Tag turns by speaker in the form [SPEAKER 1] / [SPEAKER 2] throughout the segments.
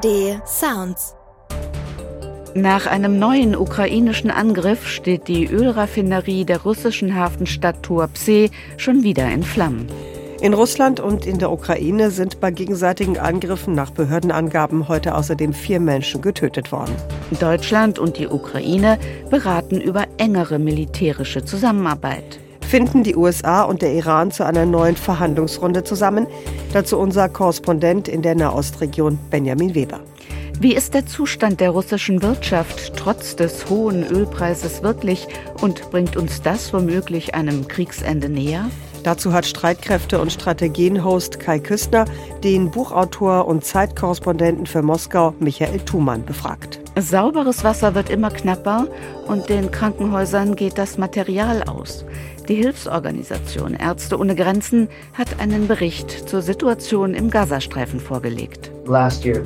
[SPEAKER 1] ARD Sounds.
[SPEAKER 2] Nach einem neuen ukrainischen Angriff steht die Ölraffinerie der russischen Hafenstadt Tuapse schon wieder in Flammen.
[SPEAKER 3] In Russland und in der Ukraine sind bei gegenseitigen Angriffen nach Behördenangaben heute außerdem 4 Menschen getötet worden.
[SPEAKER 2] Deutschland und die Ukraine beraten über engere militärische Zusammenarbeit.
[SPEAKER 3] Finden die USA und der Iran zu einer neuen Verhandlungsrunde zusammen? Dazu unser Korrespondent in der Nahostregion Benjamin Weber.
[SPEAKER 2] Wie ist der Zustand der russischen Wirtschaft trotz des hohen Ölpreises wirklich und bringt uns das womöglich einem Kriegsende näher?
[SPEAKER 3] Dazu hat Streitkräfte- und Strategien-Host Kai Küstner den Buchautor und Zeitkorrespondenten für Moskau Michael Thumann befragt.
[SPEAKER 2] Sauberes Wasser wird immer knapper und den Krankenhäusern geht das Material aus. Die Hilfsorganisation Ärzte ohne Grenzen hat einen Bericht zur Situation im Gazastreifen vorgelegt.
[SPEAKER 4] Letztes Jahr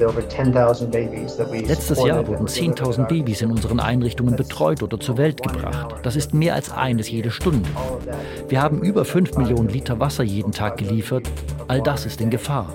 [SPEAKER 5] wurden 10.000 Babys in unseren Einrichtungen betreut oder zur Welt gebracht. Das ist mehr als eines jede Stunde. Wir haben über 5 Millionen Liter Wasser jeden Tag geliefert. All das ist in Gefahr.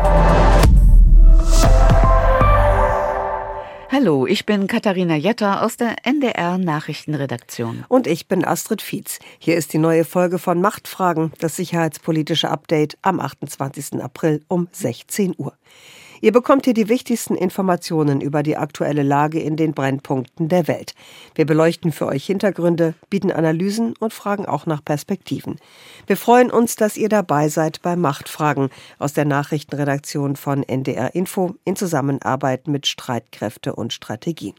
[SPEAKER 2] Hallo, ich bin Katharina Jetter aus der NDR-Nachrichtenredaktion.
[SPEAKER 3] Und ich bin Astrid Fietz. Hier ist die neue Folge von Machtfragen, das sicherheitspolitische Update am 28. April um 16 Uhr. Ihr bekommt hier die wichtigsten Informationen über die aktuelle Lage in den Brennpunkten der Welt. Wir beleuchten für euch Hintergründe, bieten Analysen und fragen auch nach Perspektiven. Wir freuen uns, dass ihr dabei seid bei Machtfragen aus der Nachrichtenredaktion von NDR Info in Zusammenarbeit mit Streitkräfte und Strategien.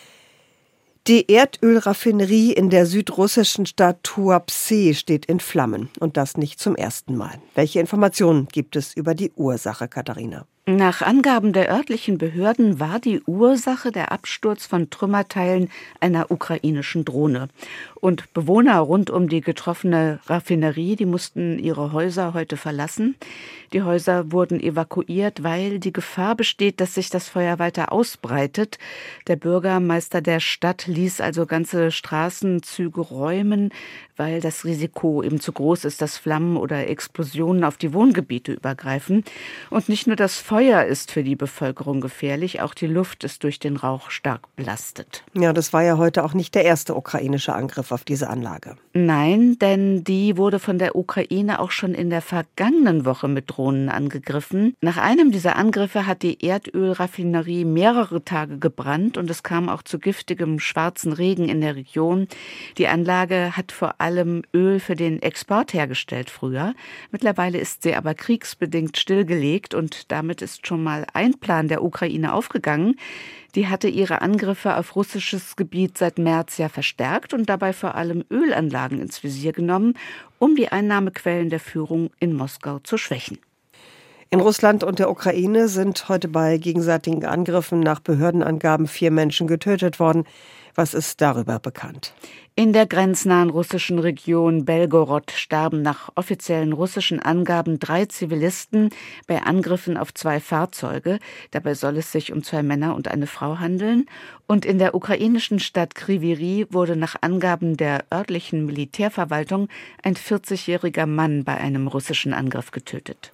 [SPEAKER 3] Die Erdölraffinerie in der südrussischen Stadt Tuapse steht in Flammen. Und das nicht zum ersten Mal. Welche Informationen gibt es über die Ursache, Katharina?
[SPEAKER 2] Nach Angaben der örtlichen Behörden war die Ursache der Absturz von Trümmerteilen einer ukrainischen Drohne. Und Bewohner rund um die getroffene Raffinerie, die mussten ihre Häuser heute verlassen. Die Häuser wurden evakuiert, weil die Gefahr besteht, dass sich das Feuer weiter ausbreitet. Der Bürgermeister der Stadt ließ also ganze Straßenzüge räumen, weil das Risiko eben zu groß ist, dass Flammen oder Explosionen auf die Wohngebiete übergreifen. Und nicht nur das Feuer ist für die Bevölkerung gefährlich, auch die Luft ist durch den Rauch stark belastet.
[SPEAKER 3] Ja, das war ja heute auch nicht der erste ukrainische Angriff auf diese Anlage.
[SPEAKER 2] Nein, denn die wurde von der Ukraine auch schon in der vergangenen Woche mit Drohnen angegriffen. Nach einem dieser Angriffe hat die Erdölraffinerie mehrere Tage gebrannt und es kam auch zu giftigem schwarzen Regen in der Region. Die Anlage hat vor allem Öl für den Export hergestellt früher. Mittlerweile ist sie aber kriegsbedingt stillgelegt und damit ist schon mal ein Plan der Ukraine aufgegangen. Die hatte ihre Angriffe auf russisches Gebiet seit März ja verstärkt und dabei vor allem Ölanlagen ins Visier genommen, um die Einnahmequellen der Führung in Moskau zu schwächen.
[SPEAKER 3] In Russland und der Ukraine sind heute bei gegenseitigen Angriffen nach Behördenangaben 4 Menschen getötet worden. Was ist darüber bekannt?
[SPEAKER 2] In der grenznahen russischen Region Belgorod starben nach offiziellen russischen Angaben 3 Zivilisten bei Angriffen auf 2 Fahrzeuge. Dabei soll es sich um 2 Männer und eine Frau handeln. Und in der ukrainischen Stadt Kryvyi Rih wurde nach Angaben der örtlichen Militärverwaltung ein 40-jähriger Mann bei einem russischen Angriff getötet.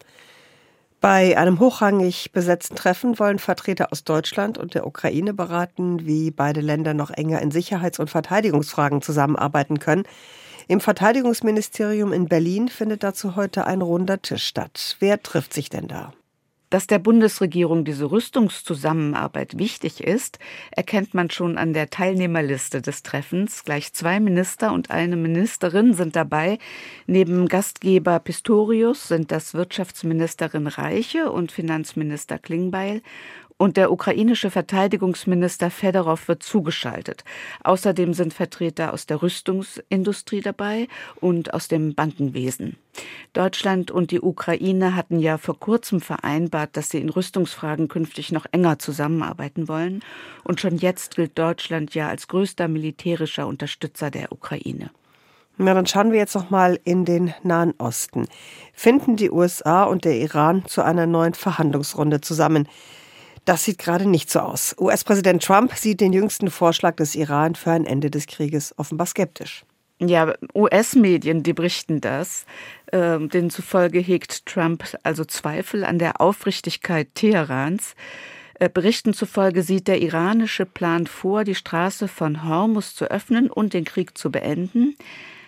[SPEAKER 3] Bei einem hochrangig besetzten Treffen wollen Vertreter aus Deutschland und der Ukraine beraten, wie beide Länder noch enger in Sicherheits- und Verteidigungsfragen zusammenarbeiten können. Im Verteidigungsministerium in Berlin findet dazu heute ein runder Tisch statt. Wer trifft sich denn da?
[SPEAKER 2] Dass der Bundesregierung diese Rüstungszusammenarbeit wichtig ist, erkennt man schon an der Teilnehmerliste des Treffens. Gleich 2 Minister und eine Ministerin sind dabei. Neben Gastgeber Pistorius sind das Wirtschaftsministerin Reiche und Finanzminister Klingbeil. Und der ukrainische Verteidigungsminister Fedorov wird zugeschaltet. Außerdem sind Vertreter aus der Rüstungsindustrie dabei und aus dem Bankenwesen. Deutschland und die Ukraine hatten ja vor kurzem vereinbart, dass sie in Rüstungsfragen künftig noch enger zusammenarbeiten wollen. Und schon jetzt gilt Deutschland ja als größter militärischer Unterstützer der Ukraine.
[SPEAKER 3] Na, dann schauen wir jetzt noch mal in den Nahen Osten. Finden die USA und der Iran zu einer neuen Verhandlungsrunde zusammen? Das sieht gerade nicht so aus. US-Präsident Trump sieht den jüngsten Vorschlag des Iran für ein Ende des Krieges offenbar skeptisch.
[SPEAKER 2] Ja, US-Medien, die berichten das. Denen zufolge hegt Trump also Zweifel an der Aufrichtigkeit Teherans. Berichten zufolge sieht der iranische Plan vor, die Straße von Hormuz zu öffnen und den Krieg zu beenden.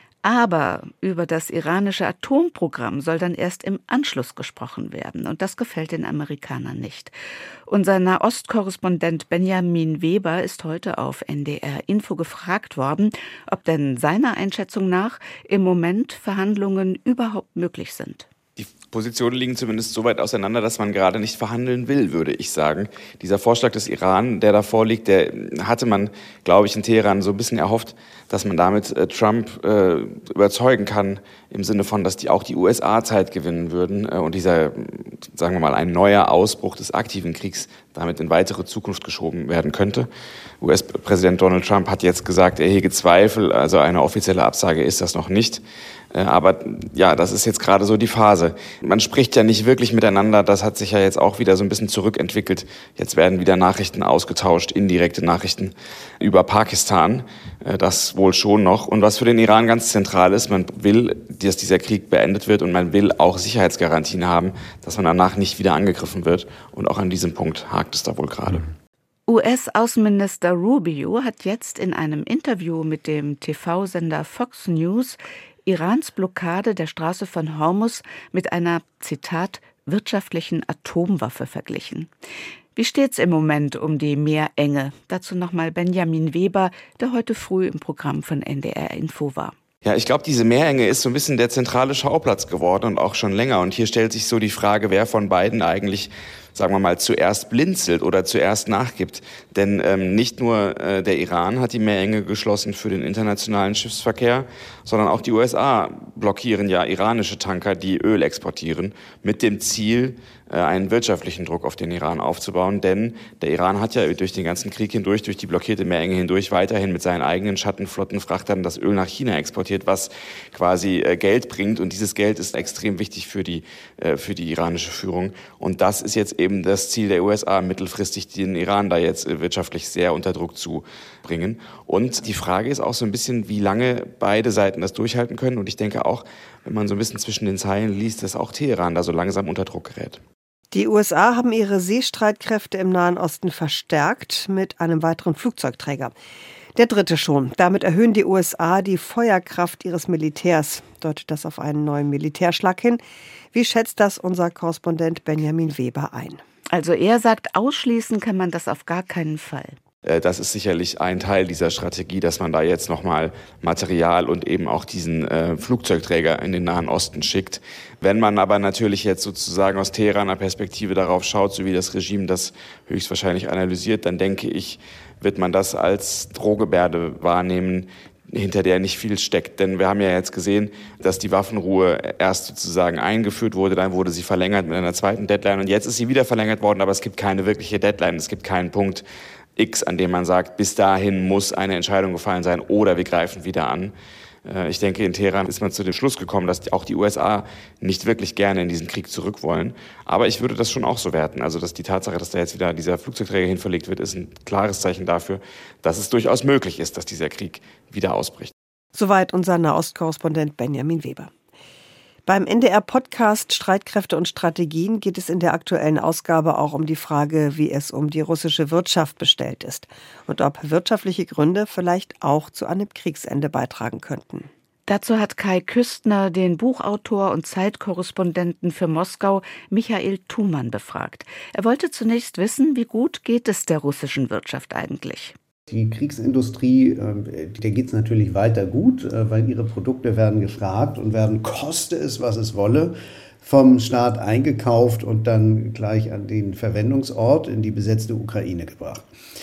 [SPEAKER 2] Aber über das iranische Atomprogramm soll dann erst im Anschluss gesprochen werden. Und das gefällt den Amerikanern nicht. Unser Nahostkorrespondent Benjamin Weber ist heute auf NDR Info gefragt worden, ob denn seiner Einschätzung nach im Moment Verhandlungen überhaupt möglich sind.
[SPEAKER 1] Die Positionen liegen zumindest so weit auseinander, dass man gerade nicht verhandeln will, würde ich sagen. Dieser Vorschlag des Iran, der da vorliegt, der hatte man, glaube ich, in Teheran so ein bisschen erhofft, dass man damit Trump überzeugen kann, im Sinne von, dass auch die USA Zeit gewinnen würden und dieser, sagen wir mal, ein neuer Ausbruch des aktiven Kriegs damit in weitere Zukunft geschoben werden könnte. US-Präsident Donald Trump hat jetzt gesagt, er hege Zweifel, also eine offizielle Absage ist das noch nicht. Aber ja, das ist jetzt gerade so die Phase. Man spricht ja nicht wirklich miteinander, das hat sich ja jetzt auch wieder so ein bisschen zurückentwickelt. Jetzt werden wieder Nachrichten ausgetauscht, indirekte Nachrichten über Pakistan, das wohl schon noch. Und was für den Iran ganz zentral ist, man will, dass dieser Krieg beendet wird und man will auch Sicherheitsgarantien haben, dass man danach nicht wieder angegriffen wird. Und auch an diesem Punkt hakt es da wohl gerade.
[SPEAKER 2] US-Außenminister Rubio hat jetzt in einem Interview mit dem TV-Sender Fox News Irans Blockade der Straße von Hormuz mit einer, Zitat, wirtschaftlichen Atomwaffe verglichen. Wie steht's im Moment um die Meerenge? Dazu nochmal Benjamin Weber, der heute früh im Programm von NDR Info war.
[SPEAKER 1] Ja, ich glaube, diese Meerenge ist so ein bisschen der zentrale Schauplatz geworden und auch schon länger. Und hier stellt sich so die Frage, wer von beiden eigentlich, sagen wir mal, zuerst blinzelt oder zuerst nachgibt. Denn nicht nur der Iran hat die Meerenge geschlossen für den internationalen Schiffsverkehr, sondern auch die USA blockieren ja iranische Tanker, die Öl exportieren, mit dem Ziel, einen wirtschaftlichen Druck auf den Iran aufzubauen. Denn der Iran hat ja durch den ganzen Krieg hindurch, durch die blockierte Meerenge hindurch, weiterhin mit seinen eigenen Schattenflottenfrachtern das Öl nach China exportiert, was quasi Geld bringt. Und dieses Geld ist extrem wichtig für die iranische Führung. Und das ist jetzt eben das Ziel der USA, mittelfristig den Iran da jetzt wirtschaftlich sehr unter Druck zu bringen. Und die Frage ist auch so ein bisschen, wie lange beide Seiten das durchhalten können. Und ich denke auch, wenn man so ein bisschen zwischen den Zeilen liest, dass auch Teheran da so langsam unter Druck gerät.
[SPEAKER 3] Die USA haben ihre Seestreitkräfte im Nahen Osten verstärkt mit einem weiteren Flugzeugträger. Der dritte schon. Damit erhöhen die USA die Feuerkraft ihres Militärs. Deutet das auf einen neuen Militärschlag hin? Wie schätzt das unser Korrespondent Benjamin Weber ein?
[SPEAKER 2] Also er sagt, ausschließen kann man das auf gar keinen Fall.
[SPEAKER 1] Das ist sicherlich ein Teil dieser Strategie, dass man da jetzt nochmal Material und eben auch diesen Flugzeugträger in den Nahen Osten schickt. Wenn man aber natürlich jetzt sozusagen aus Teheraner Perspektive darauf schaut, so wie das Regime das höchstwahrscheinlich analysiert, dann denke ich, wird man das als Drohgebärde wahrnehmen, hinter der nicht viel steckt. Denn wir haben ja jetzt gesehen, dass die Waffenruhe erst sozusagen eingeführt wurde, dann wurde sie verlängert mit einer zweiten Deadline und jetzt ist sie wieder verlängert worden, aber es gibt keine wirkliche Deadline, es gibt keinen Punkt X, an dem man sagt, bis dahin muss eine Entscheidung gefallen sein oder wir greifen wieder an. Ich denke, in Teheran ist man zu dem Schluss gekommen, dass auch die USA nicht wirklich gerne in diesen Krieg zurück wollen. Aber ich würde das schon auch so werten. Also dass die Tatsache, dass da jetzt wieder dieser Flugzeugträger hinverlegt wird, ist ein klares Zeichen dafür, dass es durchaus möglich ist, dass dieser Krieg wieder ausbricht.
[SPEAKER 3] Soweit unser Nahostkorrespondent Benjamin Weber. Beim NDR-Podcast Streitkräfte und Strategien geht es in der aktuellen Ausgabe auch um die Frage, wie es um die russische Wirtschaft bestellt ist und ob wirtschaftliche Gründe vielleicht auch zu einem Kriegsende beitragen könnten.
[SPEAKER 2] Dazu hat Kai Küstner den Buchautor und Zeitkorrespondenten für Moskau Michael Thumann befragt. Er wollte zunächst wissen, wie gut geht es der russischen Wirtschaft eigentlich?
[SPEAKER 4] Die Kriegsindustrie, der geht es natürlich weiter gut, weil ihre Produkte werden gefragt und werden, koste es, was es wolle, vom Staat eingekauft und dann gleich an den Verwendungsort in die besetzte Ukraine gebracht.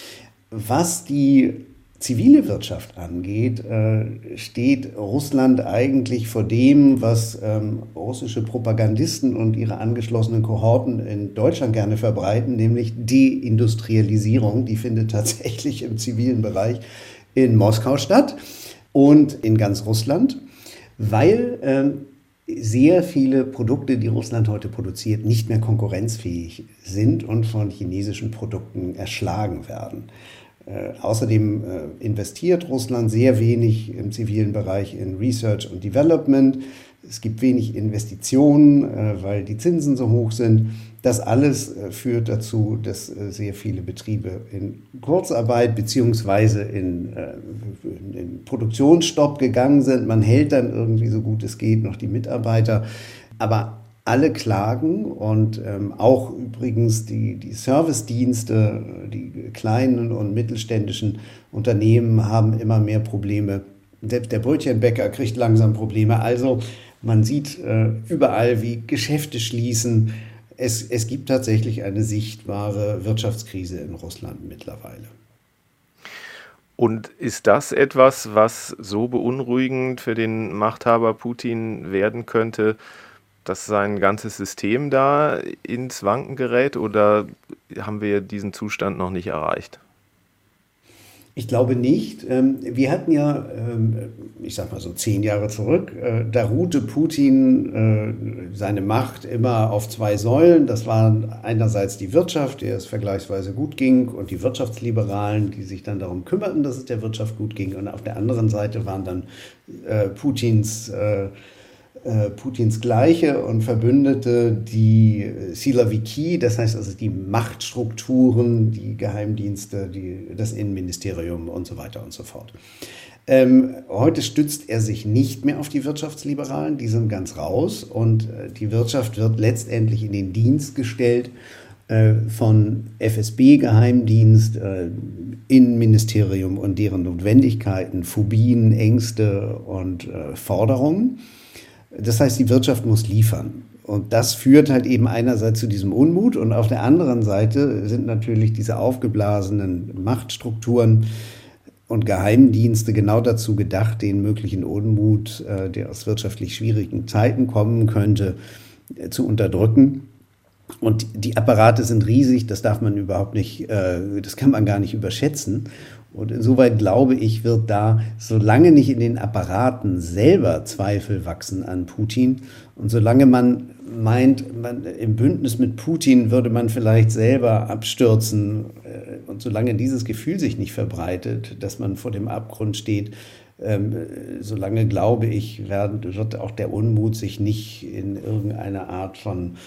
[SPEAKER 4] Was die zivile Wirtschaft angeht, steht Russland eigentlich vor dem, was russische Propagandisten und ihre angeschlossenen Kohorten in Deutschland gerne verbreiten, nämlich Deindustrialisierung. Die findet tatsächlich im zivilen Bereich in Moskau statt und in ganz Russland, weil sehr viele Produkte, die Russland heute produziert, nicht mehr konkurrenzfähig sind und von chinesischen Produkten erschlagen werden. Außerdem investiert Russland sehr wenig im zivilen Bereich in Research und Development. es gibt wenig Investitionen, weil die Zinsen so hoch sind. Das alles führt dazu, dass sehr viele Betriebe in Kurzarbeit bzw. in Produktionsstopp gegangen sind. Man hält dann irgendwie so gut es geht noch die Mitarbeiter. Aber alle klagen und auch übrigens die Servicedienste, die kleinen und mittelständischen Unternehmen haben immer mehr Probleme. Selbst der Brötchenbäcker kriegt langsam Probleme. Also man sieht überall, wie Geschäfte schließen. Es gibt tatsächlich eine sichtbare Wirtschaftskrise in Russland mittlerweile.
[SPEAKER 6] Und ist das etwas, was so beunruhigend für den Machthaber Putin werden könnte, dass sein ganzes System da ins Wanken gerät, oder haben wir diesen Zustand noch nicht erreicht?
[SPEAKER 4] Ich glaube nicht. Wir hatten ja, ich sag mal so 10 Jahre zurück, da ruhte Putin seine Macht immer auf 2 Säulen. Das waren einerseits die Wirtschaft, der es vergleichsweise gut ging, und die Wirtschaftsliberalen, die sich dann darum kümmerten, dass es der Wirtschaft gut ging. Und auf der anderen Seite waren dann Putins Gleiche und Verbündete, die Siloviki, das heißt also die Machtstrukturen, die Geheimdienste, das Innenministerium und so weiter und so fort. Heute stützt er sich nicht mehr auf die Wirtschaftsliberalen, die sind ganz raus, und die Wirtschaft wird letztendlich in den Dienst gestellt von FSB-Geheimdienst, Innenministerium und deren Notwendigkeiten, Phobien, Ängste und Forderungen. Das heißt, die Wirtschaft muss liefern. Und das führt halt eben einerseits zu diesem Unmut, und auf der anderen Seite sind natürlich diese aufgeblasenen Machtstrukturen und Geheimdienste genau dazu gedacht, den möglichen Unmut, der aus wirtschaftlich schwierigen Zeiten kommen könnte, zu unterdrücken. Und die Apparate sind riesig, das darf man überhaupt nicht, das kann man gar nicht überschätzen. Und insoweit glaube ich, wird da, solange nicht in den Apparaten selber Zweifel wachsen an Putin und solange man meint, im Bündnis mit Putin würde man vielleicht selber abstürzen, und solange dieses Gefühl sich nicht verbreitet, dass man vor dem Abgrund steht, solange, glaube ich, wird auch der Unmut sich nicht in irgendeine Art von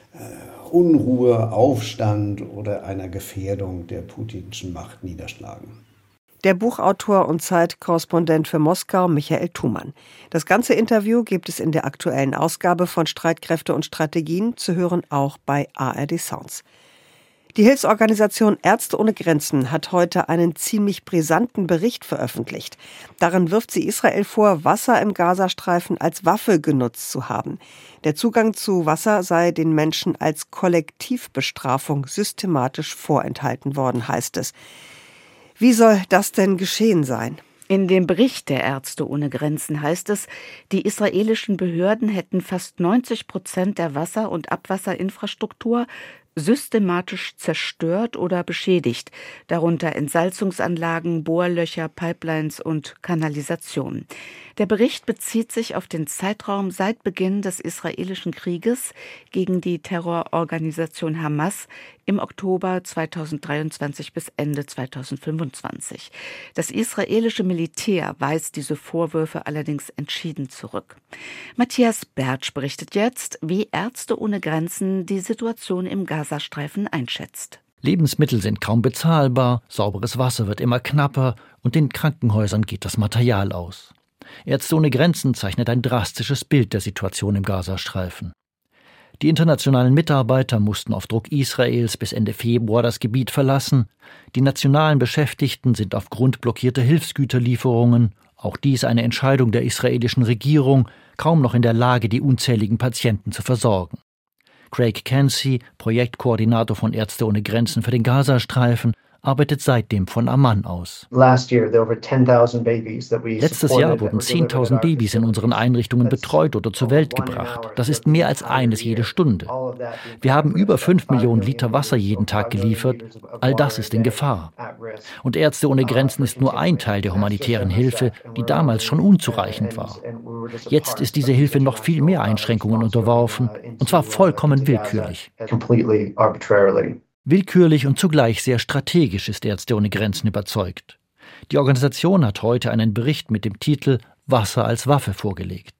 [SPEAKER 4] Unruhe, Aufstand oder einer Gefährdung der putinschen Macht niederschlagen.
[SPEAKER 3] Der Buchautor und Zeitkorrespondent für Moskau Michael Thumann. Das ganze Interview gibt es in der aktuellen Ausgabe von Streitkräfte und Strategien, zu hören auch bei ARD Sounds. Die Hilfsorganisation Ärzte ohne Grenzen hat heute einen ziemlich brisanten Bericht veröffentlicht. Darin wirft sie Israel vor, Wasser im Gazastreifen als Waffe genutzt zu haben. Der Zugang zu Wasser sei den Menschen als Kollektivbestrafung systematisch vorenthalten worden, heißt es. Wie soll das denn geschehen sein?
[SPEAKER 2] In dem Bericht der Ärzte ohne Grenzen heißt es, die israelischen Behörden hätten fast 90% der Wasser- und Abwasserinfrastruktur systematisch zerstört oder beschädigt, darunter Entsalzungsanlagen, Bohrlöcher, Pipelines und Kanalisation. Der Bericht bezieht sich auf den Zeitraum seit Beginn des israelischen Krieges gegen die Terrororganisation Hamas im Oktober 2023 bis Ende 2025. Das israelische Militär weist diese Vorwürfe allerdings entschieden zurück. Matthias Bertsch berichtet jetzt, wie Ärzte ohne Grenzen die Situation im Gazastreifen einschätzt.
[SPEAKER 5] Lebensmittel sind kaum bezahlbar, sauberes Wasser wird immer knapper und den Krankenhäusern geht das Material aus. Ärzte ohne Grenzen zeichnet ein drastisches Bild der Situation im Gazastreifen. Die internationalen Mitarbeiter mussten auf Druck Israels bis Ende Februar das Gebiet verlassen. Die nationalen Beschäftigten sind aufgrund blockierter Hilfsgüterlieferungen, auch dies eine Entscheidung der israelischen Regierung, kaum noch in der Lage, die unzähligen Patienten zu versorgen. Craig Cansey, Projektkoordinator von Ärzte ohne Grenzen für den Gazastreifen, arbeitet seitdem von Amman aus. Letztes Jahr wurden 10.000 Babys in unseren Einrichtungen betreut oder zur Welt gebracht. Das ist mehr als eines jede Stunde. Wir haben über 5 Millionen Liter Wasser jeden Tag geliefert. All das ist in Gefahr. Und Ärzte ohne Grenzen ist nur ein Teil der humanitären Hilfe, die damals schon unzureichend war. Jetzt ist diese Hilfe noch viel mehr Einschränkungen unterworfen, und zwar vollkommen willkürlich. Willkürlich und zugleich sehr strategisch ist Ärzte ohne Grenzen überzeugt. Die Organisation hat heute einen Bericht mit dem Titel »Wasser als Waffe« vorgelegt.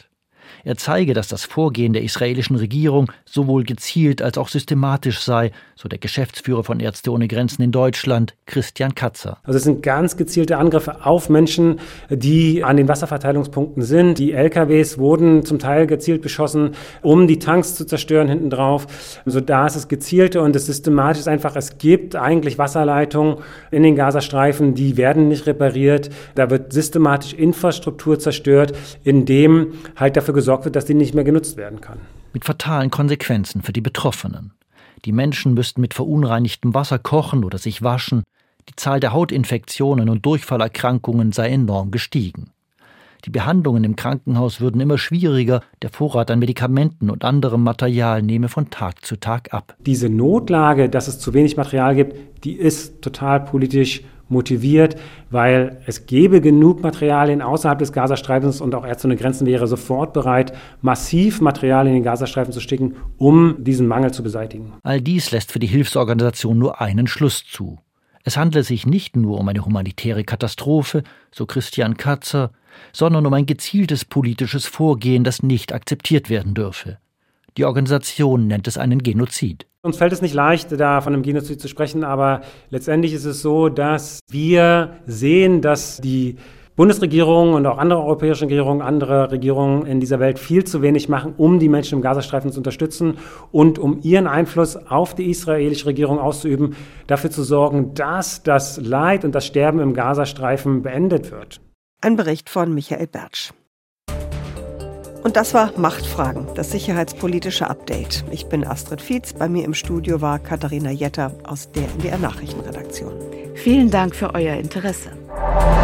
[SPEAKER 5] Er zeige, dass das Vorgehen der israelischen Regierung sowohl gezielt als auch systematisch sei, so der Geschäftsführer von Ärzte ohne Grenzen in Deutschland, Christian Katzer.
[SPEAKER 7] Also es sind ganz gezielte Angriffe auf Menschen, die an den Wasserverteilungspunkten sind. Die LKWs wurden zum Teil gezielt beschossen, um die Tanks zu zerstören hinten drauf. Also da ist es gezielte und das Systematische ist einfach, es gibt eigentlich Wasserleitungen in den Gazastreifen, die werden nicht repariert. Da wird systematisch Infrastruktur zerstört, indem halt dafür gesorgt wird, dass die nicht mehr genutzt werden kann.
[SPEAKER 5] Mit fatalen Konsequenzen für die Betroffenen. Die Menschen müssten mit verunreinigtem Wasser kochen oder sich waschen. Die Zahl der Hautinfektionen und Durchfallerkrankungen sei enorm gestiegen. Die Behandlungen im Krankenhaus würden immer schwieriger, der Vorrat an Medikamenten und anderem Material nehme von Tag zu Tag ab.
[SPEAKER 7] Diese Notlage, dass es zu wenig Material gibt, die ist total politisch motiviert, weil es gäbe genug Materialien außerhalb des Gazastreifens und auch Ärzte ohne Grenzen wäre sofort bereit, massiv Material in den Gazastreifen zu schicken, um diesen Mangel zu beseitigen.
[SPEAKER 5] All dies lässt für die Hilfsorganisation nur einen Schluss zu. Es handle sich nicht nur um eine humanitäre Katastrophe, so Christian Katzer, sondern um ein gezieltes politisches Vorgehen, das nicht akzeptiert werden dürfe. Die Organisation nennt es einen Genozid.
[SPEAKER 7] Uns fällt es nicht leicht, da von einem Genozid zu sprechen, aber letztendlich ist es so, dass wir sehen, dass die Bundesregierung und auch andere europäische Regierungen, andere Regierungen in dieser Welt viel zu wenig machen, um die Menschen im Gazastreifen zu unterstützen und um ihren Einfluss auf die israelische Regierung auszuüben, dafür zu sorgen, dass das Leid und das Sterben im Gazastreifen beendet wird.
[SPEAKER 3] Ein Bericht von Michael Bertsch. Und das war Machtfragen, das sicherheitspolitische Update. Ich bin Astrid Fietz, bei mir im Studio war Katharina Jetter aus der NDR Nachrichtenredaktion.
[SPEAKER 2] Vielen Dank für euer Interesse.